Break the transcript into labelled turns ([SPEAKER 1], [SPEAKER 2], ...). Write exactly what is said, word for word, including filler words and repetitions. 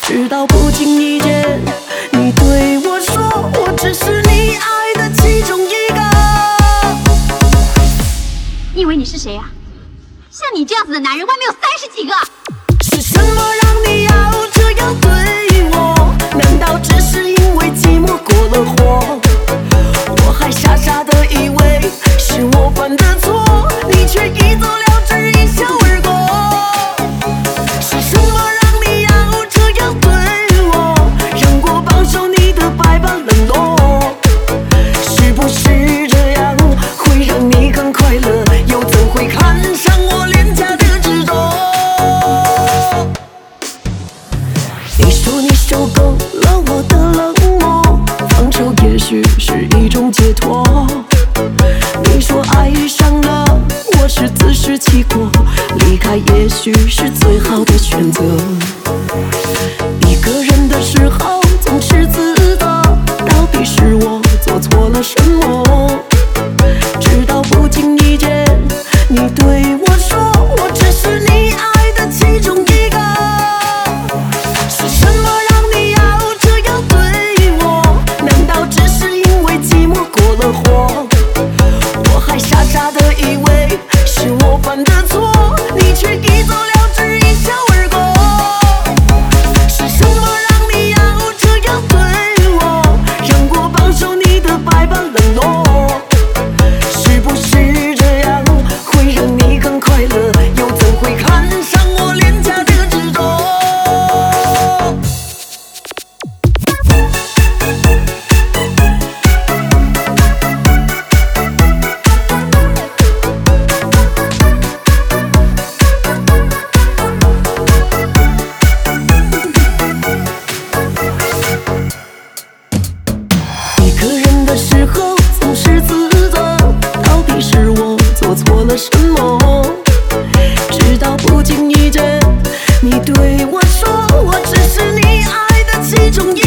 [SPEAKER 1] 直到不经意间，你对我说，我只是你爱的其中一个。
[SPEAKER 2] 你以为你是谁呀、啊？像你这样子的男人，外面有三十几个。
[SPEAKER 1] 是什么让你要这样对我？难道只是因为寂寞过了火？我还傻傻的以为是我犯的错，你却一走了之，一笑而过。是什么让你要这样对我？让我饱受你的百般冷落。是不是这样会让你更快乐？又怎会看上我廉价的执着？你说你受够了我的冷漠，放手也许是一种解脱。你说爱上了我是自食其果，离开也许是最好的选择。一个人的时候总是自责，到底是我做错了什么？直到不经意间，你对我说，我只是你爱的其中一个。是什么让你要这样对我？难道只是因为寂寞过了火？我还傻傻的以为是我犯的错，你却一走了之，一笑而过。是什么让你要这样对我？让我饱受你的百般冷落。是不是这样会让你更快乐？又怎会看上我廉价的执着？一个人的时候总是自责，到底是我做错了什么？直到不经意间，你对我说，我只是你爱的其中一个。